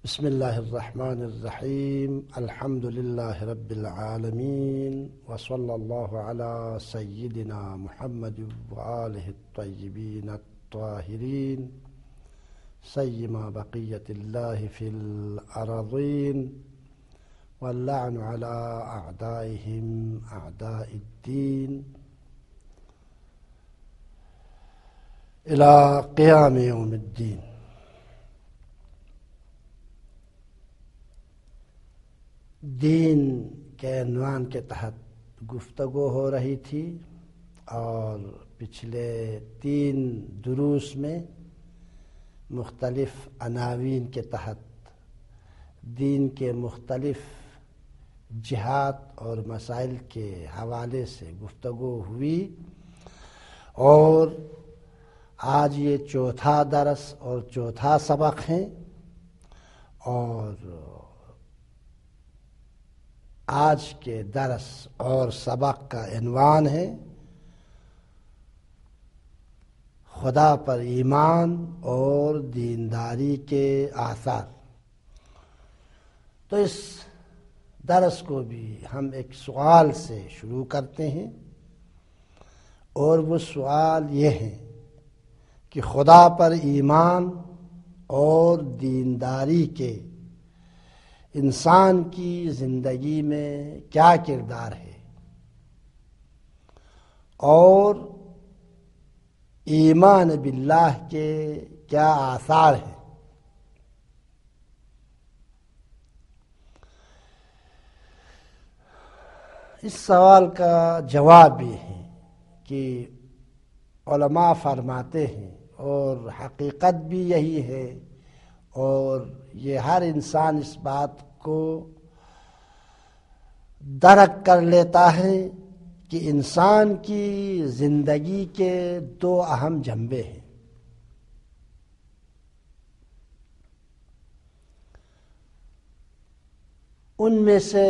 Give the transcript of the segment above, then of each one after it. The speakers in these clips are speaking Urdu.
بسم اللہ الرحمن الرحیم الحمد للہ رب العالمین وصلی اللہ علی سیدنا محمد وآلہ الطیبین الطاہرین سیما بقیت اللہ فی الارضین واللعن علی اعدائہم اعداء الدین الی قیام یوم الدین۔ دین کے عنوان کے تحت گفتگو ہو رہی تھی اور پچھلے 3 دروس میں مختلف عناوین کے تحت دین کے مختلف جہات اور مسائل کے حوالے سے گفتگو ہوئی، اور آج یہ 4تھا درس اور 4تھا سبق ہے، اور آج کے درس اور سبق کا عنوان ہے خدا پر ایمان اور دینداری کے آثار۔ تو اس درس کو بھی ہم ایک سوال سے شروع کرتے ہیں، اور وہ سوال یہ ہے کہ خدا پر ایمان اور دینداری کے انسان کی زندگی میں کیا کردار ہے، اور ایمان باللہ کے کیا آثار ہیں۔ اس سوال کا جواب یہ ہے کہ علماء فرماتے ہیں، اور حقیقت بھی یہی ہے، اور یہ ہر انسان اس بات کو درک کر لیتا ہے کہ انسان کی زندگی کے 2 اہم جنبے ہیں۔ ان میں سے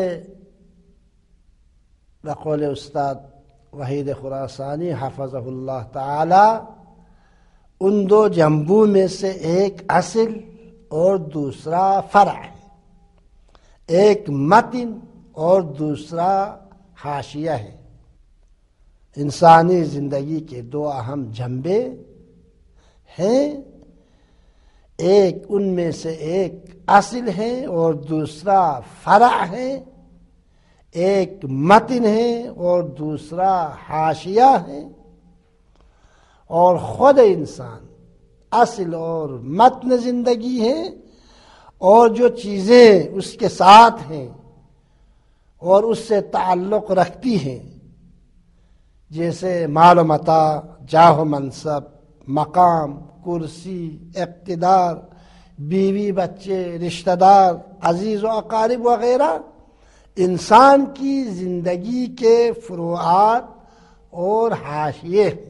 بقول استاد وحید خراسانی حفظہ اللہ تعالی، ان 2 جنبوں میں سے ایک اصل اور دوسرا فرع ہے، ایک متن اور دوسرا حاشیہ ہے۔ انسانی زندگی کے 2 اہم جنبے ہیں، ایک ان میں سے ایک اصل ہے اور دوسرا فرع ہے، ایک متن ہے اور دوسرا حاشیہ ہے، اور خود انسان اصل اور متن زندگی ہے، اور جو چیزیں اس کے ساتھ ہیں اور اس سے تعلق رکھتی ہیں، جیسے مال و متاع، جاہ و منصب، مقام، کرسی، اقتدار، بیوی بچے، رشتہ دار، عزیز و اقارب وغیرہ، انسان کی زندگی کے فروعات اور حاشیے ہیں۔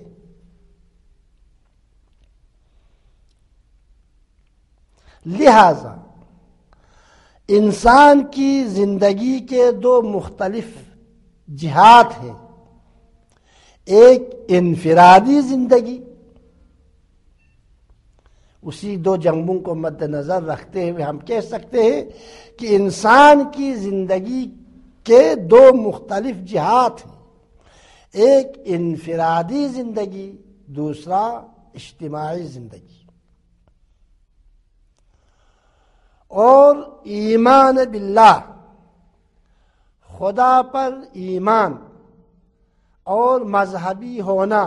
لہذا انسان کی زندگی کے 2 مختلف جہات ہیں، ایک انفرادی زندگی، اسی 2 جنبوں کو مد نظر رکھتے ہوئے ہم کہہ سکتے ہیں کہ انسان کی زندگی کے 2 مختلف جہات ہیں، ایک انفرادی زندگی، دوسرا اجتماعی زندگی۔ اور ایمان باللہ، خدا پر ایمان اور مذہبی ہونا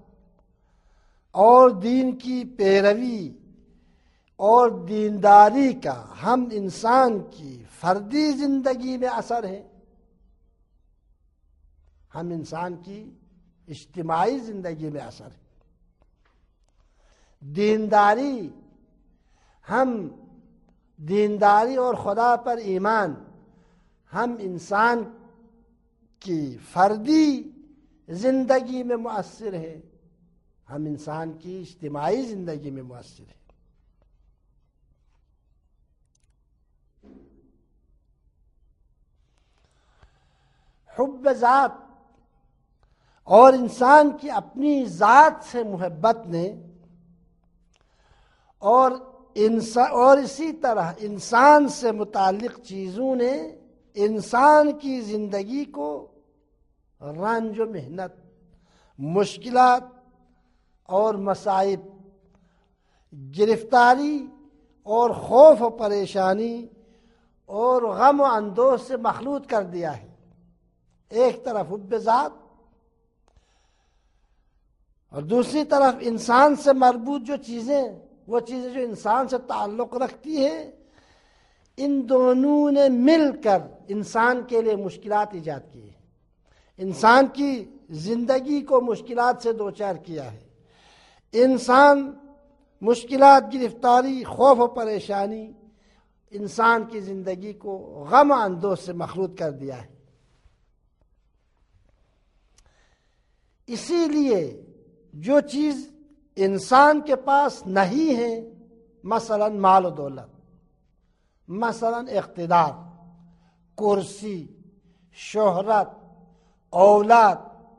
اور دین کی پیروی اور دینداری کا ہم انسان کی فردی زندگی میں اثر ہے، ہم انسان کی اجتماعی زندگی میں اثر ہے۔ دینداری اور خدا پر ایمان ہم انسان کی فردی زندگی میں مؤثر ہے، ہم انسان کی اجتماعی زندگی میں مؤثر ہے۔ حب ذات اور انسان کی اپنی ذات سے محبت نے اور اور اسی طرح انسان سے متعلق چیزوں نے انسان کی زندگی کو رنج و محنت، مشکلات اور مصائب، گرفتاری اور خوف و پریشانی اور غم و اندوہ سے مخلوط کر دیا ہے۔ ایک طرف حب ذات اور دوسری طرف انسان سے مربوط جو چیزیں، وہ چیزیں جو انسان سے تعلق رکھتی ہیں، ان دونوں نے مل کر انسان کے لیے مشکلات ایجاد کی ہیں، انسان کی زندگی کو مشکلات سے دوچار کیا ہے۔ انسان مشکلات، گرفتاری، خوف و پریشانی انسان کی زندگی کو غم و اندوہ سے مخلوط کر دیا ہے۔ اسی لیے جو چیز انسان کے پاس نہیں ہے، مثلا مال و دولت، مثلا اقتدار، کرسی، شہرت، اولاد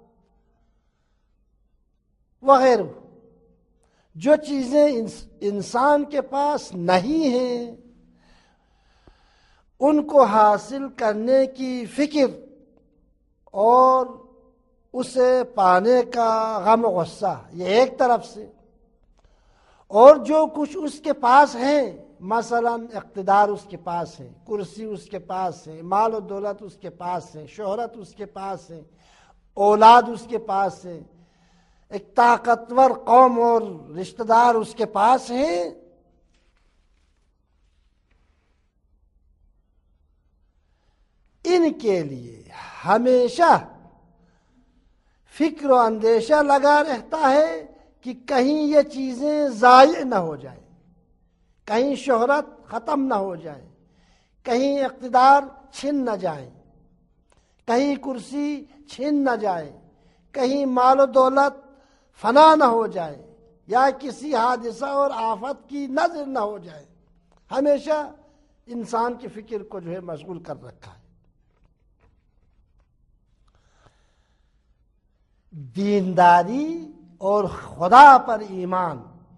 وغیرہ، جو چیزیں انسان کے پاس نہیں ہیں، ان کو حاصل کرنے کی فکر اور اسے پانے کا غم و غصہ، یہ ایک طرف سے، اور جو کچھ اس کے پاس ہے، مثلا اقتدار اس کے پاس ہے، کرسی اس کے پاس ہے، مال و دولت اس کے پاس ہے، شہرت اس کے پاس ہے، اولاد اس کے پاس ہے، ایک طاقتور قوم اور رشتہ دار اس کے پاس ہیں، ان کے لیے ہمیشہ فکر و اندیشہ لگا رہتا ہے کہ کہیں یہ چیزیں ضائع نہ ہو جائیں، کہیں شہرت ختم نہ ہو جائے، کہیں اقتدار چھن نہ جائیں، کہیں کرسی چھن نہ جائے، کہیں مال و دولت فنا نہ ہو جائے، یا کسی حادثہ اور آفت کی نظر نہ ہو جائے۔ ہمیشہ انسان کی فکر کو جو ہے مشغول کر رکھا ہے۔ دینداری اور خدا پر ایمان،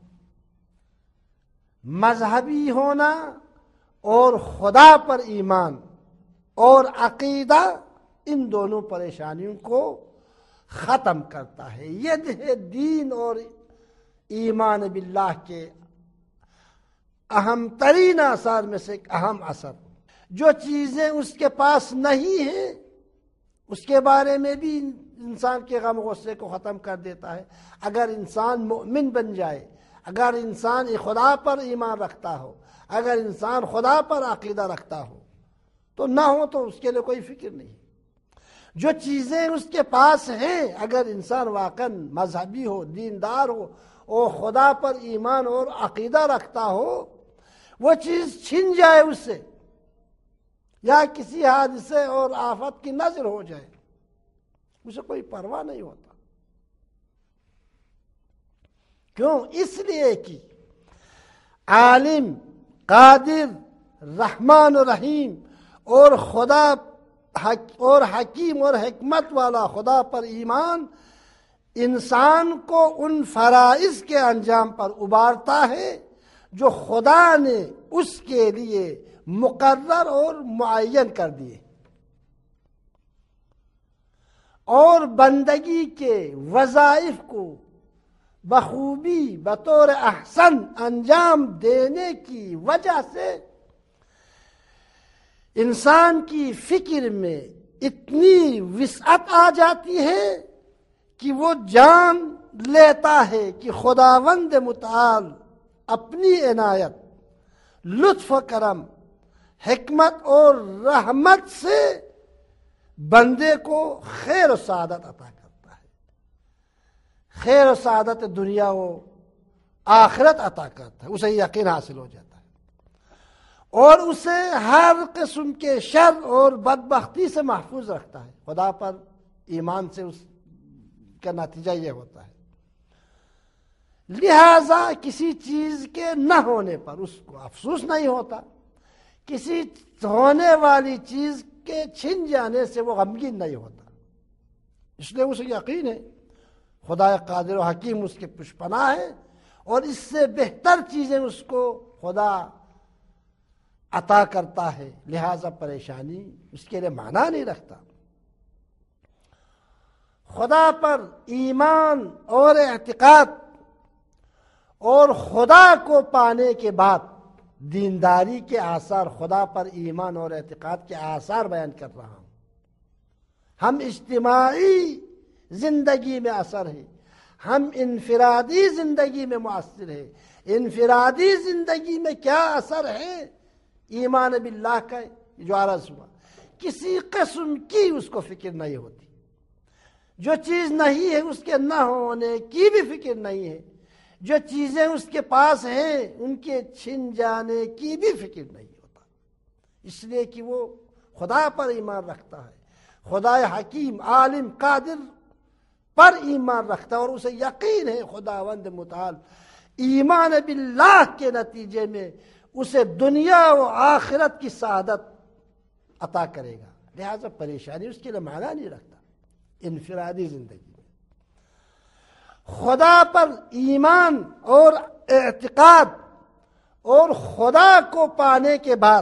مذہبی ہونا اور خدا پر ایمان اور عقیدہ، ان دونوں پریشانیوں کو ختم کرتا ہے۔ یہ ہے دین اور ایمان باللہ کے اہم ترین اثار میں سے ایک اہم اثر۔ جو چیزیں اس کے پاس نہیں ہیں، اس کے بارے میں بھی انسان کے غم غصے کو ختم کر دیتا ہے۔ اگر انسان مؤمن بن جائے، اگر انسان خدا پر ایمان رکھتا ہو، اگر انسان خدا پر عقیدہ رکھتا ہو، تو نہ ہو تو اس کے لیے کوئی فکر نہیں۔ جو چیزیں اس کے پاس ہیں، اگر انسان واقعا مذہبی ہو، دیندار ہو اور خدا پر ایمان اور عقیدہ رکھتا ہو، وہ چیز چھن جائے اس سے، یا کسی حادثے اور آفت کی نظر ہو جائے، اسے کوئی پرواہ نہیں ہوتا۔ کیوں؟ اس لیے کہ عالم، قادر، رحمان و رحیم اور خدا اور حکیم اور حکمت والا خدا پر ایمان انسان کو ان فرائض کے انجام پر ابارتا ہے جو خدا نے اس کے لیے مقرر اور معین کر دیے، اور بندگی کے وظائف کو بخوبی بطور احسن انجام دینے کی وجہ سے انسان کی فکر میں اتنی وسعت آ جاتی ہے کہ وہ جان لیتا ہے کہ خداوند متعال اپنی عنایت، لطف و کرم، حکمت اور رحمت سے بندے کو خیر و سعادت عطا کرتا ہے، خیر و سعادت دنیا و آخرت عطا کرتا ہے، اسے یقین حاصل ہو جاتا ہے، اور اسے ہر قسم کے شر اور بدبختی سے محفوظ رکھتا ہے۔ خدا پر ایمان سے اس کا نتیجہ یہ ہوتا ہے۔ لہذا کسی چیز کے نہ ہونے پر اس کو افسوس نہیں ہوتا، کسی ہونے والی چیز کے چھن جانے سے وہ غمگین نہیں ہوتا، اس لیے اسے یقین ہے خدا قادر و حکیم اس کے پشت پناہ ہے، اور اس سے بہتر چیزیں اس کو خدا عطا کرتا ہے، لہذا پریشانی اس کے لیے معنی نہیں رکھتا۔ خدا پر ایمان اور اعتقاد اور خدا کو پانے کے بعد دینداری کے آثار، خدا پر ایمان اور اعتقاد کے آثار بیان کر رہا ہوں۔ ہم اجتماعی زندگی میں اثر ہے، ہم انفرادی زندگی میں مؤثر ہے۔ انفرادی زندگی میں کیا اثر ہے ایمان باللہ کا، جو عرض ہوا، کسی قسم کی اس کو فکر نہیں ہوتی، جو چیز نہیں ہے اس کے نہ ہونے کی بھی فکر نہیں ہے، جو چیزیں اس کے پاس ہیں ان کے چھن جانے کی بھی فکر نہیں ہوتا، اس لیے کہ وہ خدا پر ایمان رکھتا ہے، خدا حکیم عالم قادر پر ایمان رکھتا ہے، اور اسے یقین ہے خداوند متعال ایمان باللہ کے نتیجے میں اسے دنیا و آخرت کی سعادت عطا کرے گا، لہذا پریشانی اس کے لیے معنی نہیں رکھتا۔ انفرادی زندگی میں خدا پر ایمان اور اعتقاد اور خدا کو پانے کے بعد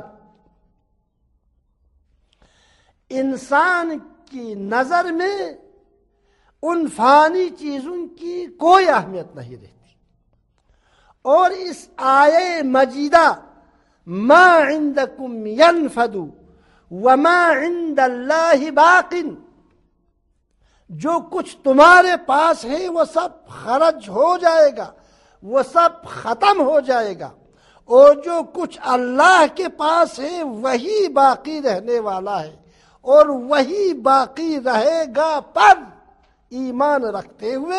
انسان کی نظر میں ان فانی چیزوں کی کوئی اہمیت نہیں رہتی، اور اس آیے مجیدہ ما عندکم ینفد وما عند اللہ باق، جو کچھ تمہارے پاس ہے وہ سب خرچ ہو جائے گا، وہ سب ختم ہو جائے گا، اور جو کچھ اللہ کے پاس ہے وہی باقی رہنے والا ہے، اور وہی باقی رہے گا پر ایمان رکھتے ہوئے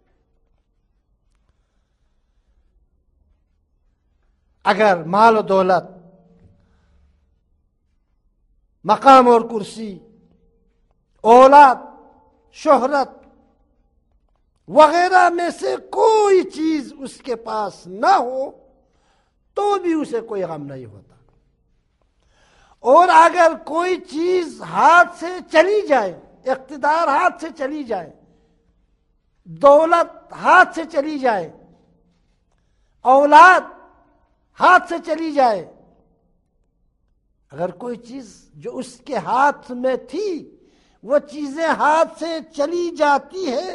اگر مال و دولت، مقام اور کرسی، اولاد، شہرت وغیرہ میں سے کوئی چیز اس کے پاس نہ ہو تو بھی اسے کوئی غم نہیں ہوتا، اور اگر کوئی چیز ہاتھ سے چلی جائے، اقتدار ہاتھ سے چلی جائے، دولت ہاتھ سے چلی جائے، اولاد ہاتھ سے چلی جائے، اگر کوئی چیز جو اس کے ہاتھ میں تھی وہ چیزیں ہاتھ سے چلی جاتی ہے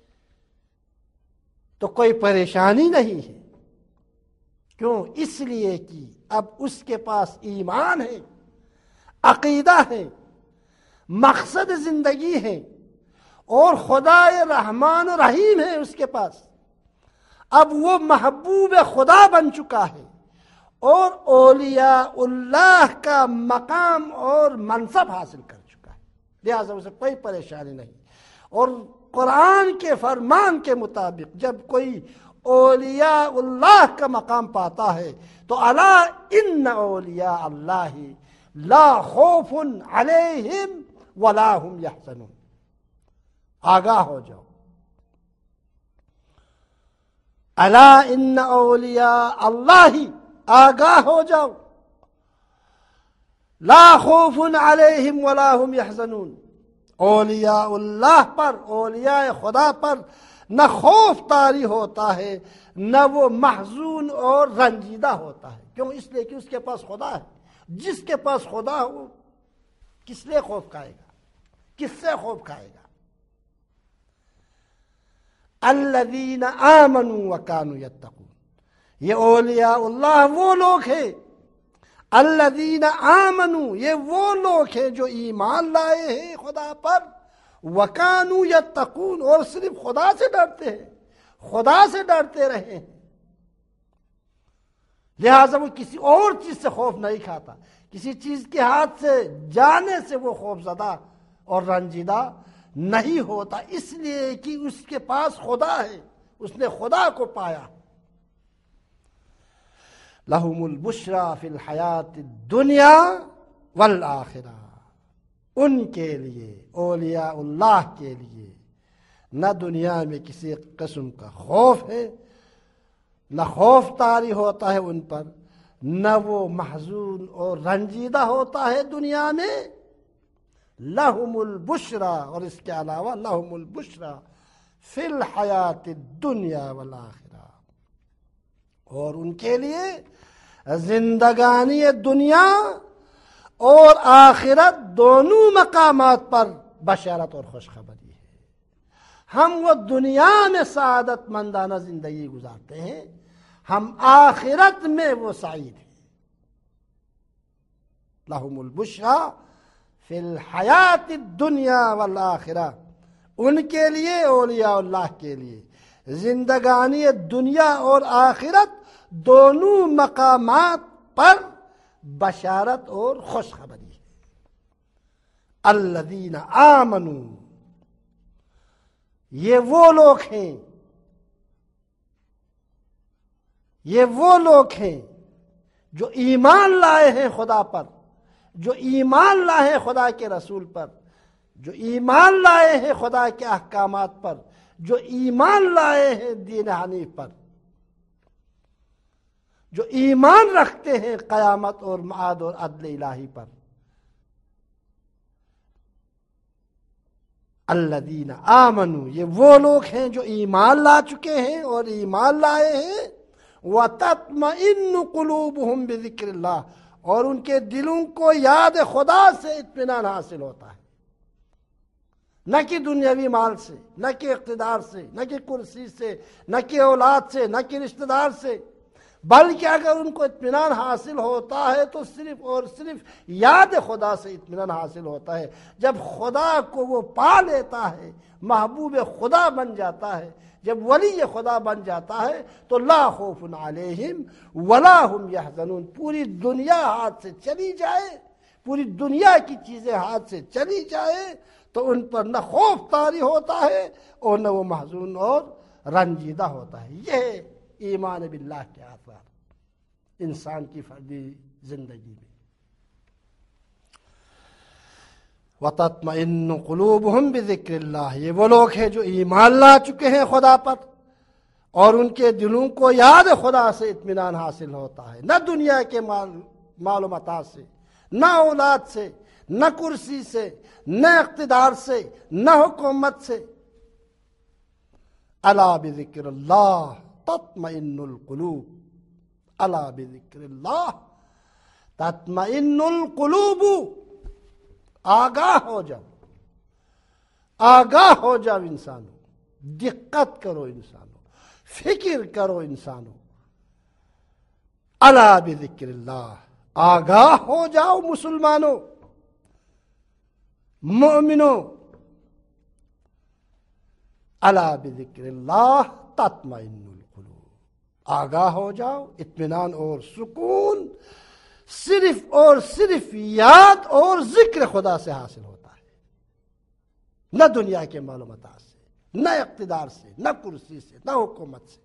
تو کوئی پریشانی نہیں ہے، کیوں؟ اس لیے کہ اب اس کے پاس ایمان ہے، عقیدہ ہے، مقصد زندگی ہے، اور خدا رحمان و رحیم ہے اس کے پاس، اب وہ محبوب خدا بن چکا ہے، اور اولیاء اللہ کا مقام اور منصب حاصل کر چکا ہے، لہذا اسے کوئی پریشانی نہیں۔ اور قرآن کے فرمان کے مطابق جب کوئی اولیاء اللہ کا مقام پاتا ہے تو الا ان اولیاء اللہ لا خوف علیہم ولا هم یحزنون، آگاہ ہو جاؤ، الا ان اولیاء اللہ، آگاہ ہو جاؤ، لا خوف علیہم ولا هم یحزنون، اولیاء اللہ پر، اولیاء خدا پر نہ خوف طاری ہوتا ہے، نہ وہ محزون اور رنجیدہ ہوتا ہے، کیوں؟ اس لیے کہ اس کے پاس خدا ہے۔ جس کے پاس خدا ہو کس لیے خوف کھائے گا، کس سے خوف کھائے گا؟ الذین آمنوا وکانوا یتقون، یہ اولیاء اللہ وہ لوگ ہیں، الذین آمنوا یہ وہ لوگ ہیں جو ایمان لائے ہیں خدا پر، وکانوا یتقون اور صرف خدا سے ڈرتے ہیں، خدا سے ڈرتے رہے ہیں، لہذا وہ کسی اور چیز سے خوف نہیں کھاتا، کسی چیز کے ہاتھ سے جانے سے وہ خوف زدہ اور رنجیدہ نہیں ہوتا، اس لیے کہ اس کے پاس خدا ہے، اس نے خدا کو پایا۔ لَهُمُ الْبُشْرَى فِي الْحَيَاةِ الدُّنْيَا وَالْآخِرَةِ، ان کے لیے، اولیاء اللہ کے لیے نہ دنیا میں کسی قسم کا خوف ہے، نہ خوف طاری ہوتا ہے ان پر، نہ وہ محزون اور رنجیدہ ہوتا ہے دنیا میں۔ لَهُمُ الْبُشْرَى، اور اس کے علاوہ لَهُمُ الْبُشْرَى فِي الْحَيَاةِ الدُّنْيَا وَالْآخِرَةِ، اور ان کے لیے زندگانی دنیا اور آخرت دونوں مقامات پر بشارت اور خوشخبری ہے۔ ہم وہ دنیا میں سعادت مندانہ زندگی گزارتے ہیں، ہم آخرت میں وہ سعید ہیں۔ لہم البشریٰ فی الحیات الدنیا والآخرہ، ان کے لیے، اولیاء اللہ کے لیے، زندگانی دنیا اور آخرت دونوں مقامات پر بشارت اور خوشخبری ہے۔ الذین آمنوا، یہ وہ لوگ ہیں، یہ وہ لوگ ہیں جو ایمان لائے ہیں خدا پر، جو ایمان لائے ہیں خدا کے رسول پر، جو ایمان لائے ہیں خدا کے احکامات پر، جو ایمان لائے ہیں دین حنیف پر، جو ایمان رکھتے ہیں قیامت اور معاد اور عدل الہی پر۔ الذین آمنوا، یہ وہ لوگ ہیں جو ایمان لا چکے ہیں اور ایمان لائے ہیں۔ وَتَطْمَئِنُّ قُلُوبُهُمْ بِذِكْرِ اللَّهِ، اور ان کے دلوں کو یاد خدا سے اطمینان حاصل ہوتا ہے، نہ کہ دنیاوی مال سے، نہ کہ اقتدار سے، نہ کہ کرسی سے، نہ کہ اولاد سے، نہ کہ رشتہ دار سے، بلکہ اگر ان کو اطمینان حاصل ہوتا ہے تو صرف اور صرف یاد خدا سے اطمینان حاصل ہوتا ہے۔ جب خدا کو وہ پا لیتا ہے، محبوب خدا بن جاتا ہے، جب ولی خدا بن جاتا ہے تو لا خوف علیہم ولا ہم یحزنون۔ پوری دنیا ہاتھ سے چلی جائے، پوری دنیا کی چیزیں ہاتھ سے چلی جائے تو ان پر نہ خوف طاری ہوتا ہے اور نہ وہ محزون اور رنجیدہ ہوتا ہے۔ یہ ایمان باللہ کے آثار انسان کی فردی زندگی میں۔ وَتَطْمَئِنُّ قُلُوبُهُمْ بِذِكْرِ اللَّهِ، یہ وہ لوگ ہیں جو ایمان لا چکے ہیں خدا پر اور ان کے دلوں کو یاد خدا سے اطمینان حاصل ہوتا ہے، نہ دنیا کے مال و متاع سے، نہ اولاد سے، نہ کرسی سے، نہ اقتدار سے، نہ حکومت سے۔ الا بذکر اللہ تطمئن القلوب، الا بذکر اللہ تطمئن القلوب۔ آگاہ ہو جاؤ، آگاہ ہو جاؤ انسانوں، دقت کرو انسانوں، فکر کرو انسانوں۔ الا بذکر اللہ، آگاہ ہو جاؤ مسلمانوں، مومنوں۔ الا بذکر اللہ تطمئن القلوب، آگاہ ہو جاؤ، اطمینان اور سکون صرف اور صرف یاد اور ذکر خدا سے حاصل ہوتا ہے، نہ دنیا کے مال و متاع سے، نہ اقتدار سے، نہ کرسی سے، نہ حکومت سے۔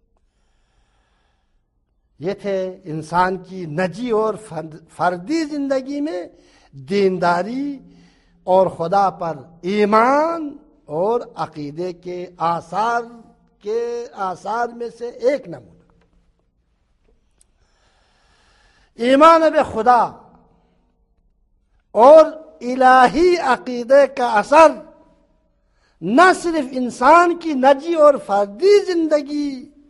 یہ تھے انسان کی نجی اور فردی زندگی میں دینداری اور خدا پر ایمان اور عقیدے کے آثار میں سے ایک نمونہ۔ ایمان بے خدا اور الہی عقیدے کا اثر نہ صرف انسان کی نجی اور فردی زندگی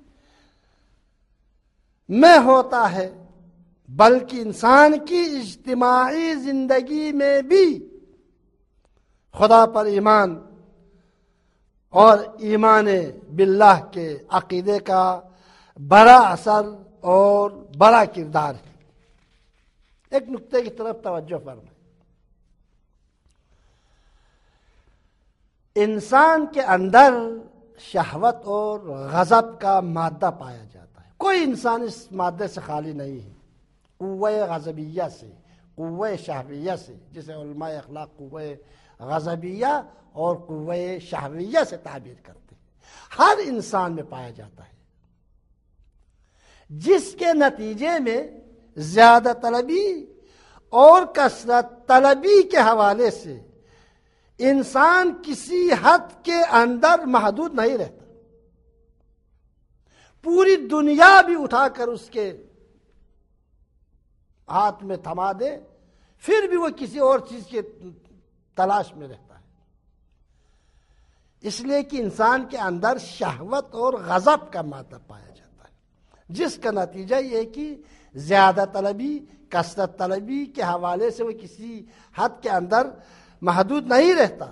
میں ہوتا ہے بلکہ انسان کی اجتماعی زندگی میں بھی خدا پر ایمان اور ایمان باللہ کے عقیدے کا بڑا اثر اور بڑا کردار ہے۔ ایک نقطے کی طرف توجہ فرمائیں۔ انسان کے اندر شہوت اور غضب کا مادہ پایا جاتا ہے، کوئی انسان اس مادے سے خالی نہیں ہے، قوہ غضبیہ سے، قوہ شہویہ سے، جسے علماء اخلاق قوہ غضبیہ اور قوہ شہویہ سے تعبیر کرتے ہیں، ہر انسان میں پایا جاتا ہے، جس کے نتیجے میں زیادہ طلبی اور کثرت طلبی کے حوالے سے انسان کسی حد کے اندر محدود نہیں رہتا۔ پوری دنیا بھی اٹھا کر اس کے ہاتھ میں تھما دے پھر بھی وہ کسی اور چیز کے تلاش میں رہتا ہے، اس لیے کہ انسان کے اندر شہوت اور غضب کا مادہ پایا جاتا ہے، جس کا نتیجہ یہ کہ زیادہ طلبی، کثرت طلبی کے حوالے سے وہ کسی حد کے اندر محدود نہیں رہتا۔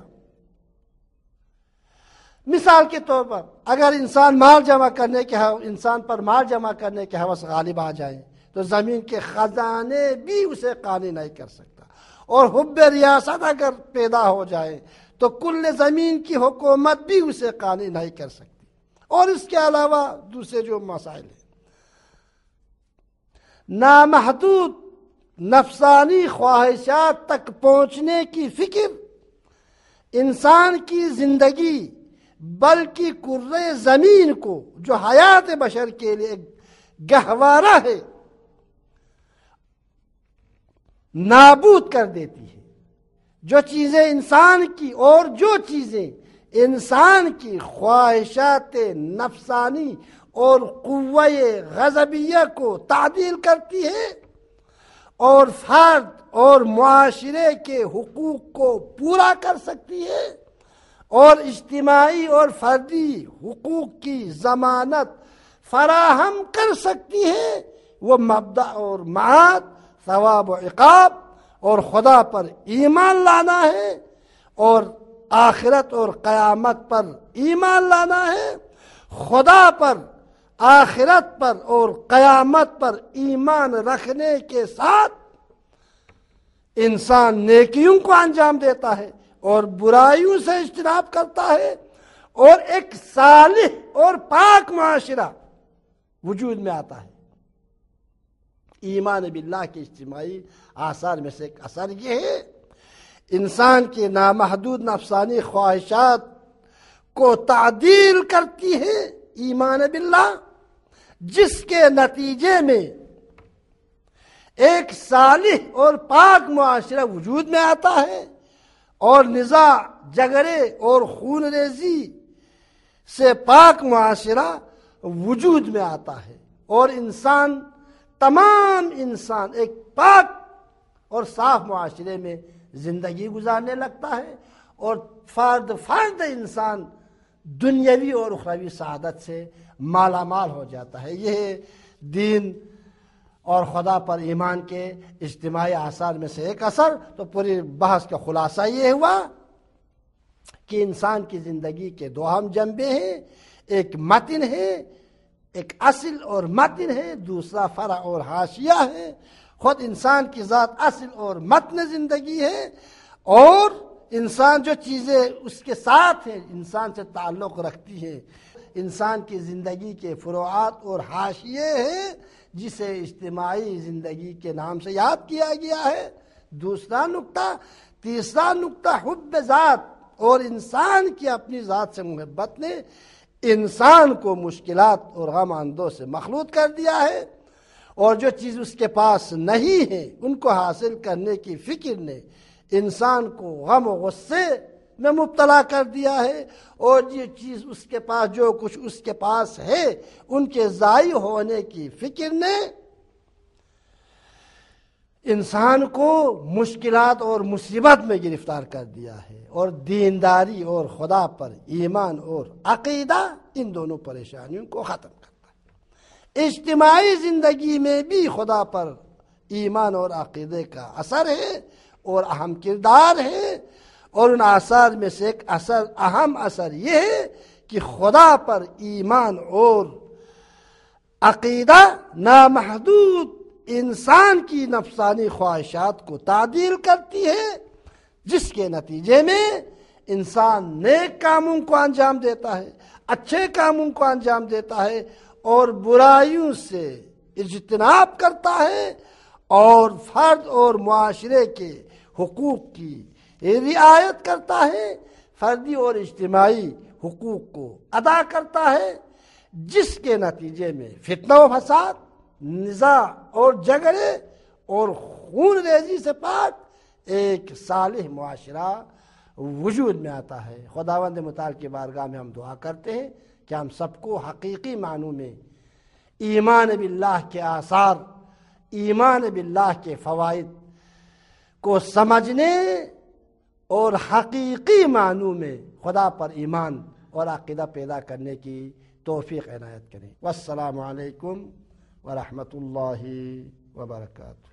مثال کے طور پر اگر انسان پر مال جمع کرنے کے حوث غالب آ جائے تو زمین کے خزانے بھی اسے قانی نہیں کر سکتا، اور حب ریاست اگر پیدا ہو جائے تو کل زمین کی حکومت بھی اسے قانی نہیں کر سکتی، اور اس کے علاوہ دوسرے جو مسائل ہیں۔ نامحدود نفسانی خواہشات تک پہنچنے کی فکر انسان کی زندگی بلکہ کرۂ زمین کو جو حیات بشر کے لیے گہوارہ ہے نابود کر دیتی ہے۔ جو چیزیں انسان کی خواہشات نفسانی اور قوہ غضبیہ کو تعدیل کرتی ہے اور فرد اور معاشرے کے حقوق کو پورا کر سکتی ہے اور اجتماعی اور فردی حقوق کی ضمانت فراہم کر سکتی ہے، وہ مبدأ اور معاد، ثواب و عقاب اور خدا پر ایمان لانا ہے اور آخرت اور قیامت پر ایمان لانا ہے۔ خدا پر، آخرت پر اور قیامت پر ایمان رکھنے کے ساتھ انسان نیکیوں کو انجام دیتا ہے اور برائیوں سے اجتناب کرتا ہے، اور ایک صالح اور پاک معاشرہ وجود میں آتا ہے۔ ایمان باللہ کے اجتماعی آثار میں سے ایک اثر یہ ہے، انسان کے نامحدود نفسانی خواہشات کو تعدیل کرتی ہے ایمان باللہ، جس کے نتیجے میں ایک صالح اور پاک معاشرہ وجود میں آتا ہے، اور نزاع، جھگڑے اور خون ریزی سے پاک معاشرہ وجود میں آتا ہے، اور تمام انسان ایک پاک اور صاف معاشرے میں زندگی گزارنے لگتا ہے، اور فرد انسان دنیاوی اور اخروی سعادت سے مالا مال ہو جاتا ہے۔ یہ دین اور خدا پر ایمان کے اجتماعی آثار میں سے ایک اثر۔ تو پوری بحث کا خلاصہ یہ ہوا کہ انسان کی زندگی کے دو اہم جنبے ہیں، ایک متن ہے، ایک اصل اور متن ہے، دوسرا فرع اور حاشیہ ہے۔ خود انسان کی ذات اصل اور متن زندگی ہے، اور انسان جو چیزیں اس کے ساتھ ہیں، انسان سے تعلق رکھتی ہیں، انسان کی زندگی کے فروعات اور حاشیے ہیں، جسے اجتماعی زندگی کے نام سے یاد کیا گیا ہے۔ تیسرا نقطہ حب ذات اور انسان کی اپنی ذات سے محبت نے انسان کو مشکلات اور غم اندوہ سے مخلوط کر دیا ہے، اور جو چیز اس کے پاس نہیں ہے ان کو حاصل کرنے کی فکر نے انسان کو غم و غصے میں مبتلا کر دیا ہے، اور یہ چیز جو کچھ اس کے پاس ہے ان کے ضائع ہونے کی فکر نے انسان کو مشکلات اور مصیبت میں گرفتار کر دیا ہے، اور دینداری اور خدا پر ایمان اور عقیدہ ان دونوں پریشانیوں کو ختم کرتا ہے۔ اجتماعی زندگی میں بھی خدا پر ایمان اور عقیدے کا اثر ہے اور اہم کردار ہے، اور ان آثار میں سے ایک اہم اثر یہ ہے کہ خدا پر ایمان اور عقیدہ نامحدود انسان کی نفسانی خواہشات کو تعدیل کرتی ہے، جس کے نتیجے میں انسان نیک کاموں کو انجام دیتا ہے، اچھے کاموں کو انجام دیتا ہے، اور برائیوں سے اجتناب کرتا ہے، اور فرد اور معاشرے کے حقوق کی رعایت کرتا ہے، فردی اور اجتماعی حقوق کو ادا کرتا ہے، جس کے نتیجے میں فتنہ و فساد، نزاع اور جھگڑے اور خون ریزی سے پاک ایک صالح معاشرہ وجود میں آتا ہے۔ خداوند متعال کی بارگاہ میں ہم دعا کرتے ہیں کہ ہم سب کو حقیقی معنوں میں ایمان باللہ کے آثار، ایمان باللہ کے فوائد کو سمجھنے اور حقیقی معنوں میں خدا پر ایمان اور عقیدہ پیدا کرنے کی توفیق عنایت کریں۔ والسلام علیکم ورحمۃ اللہ وبرکاتہ.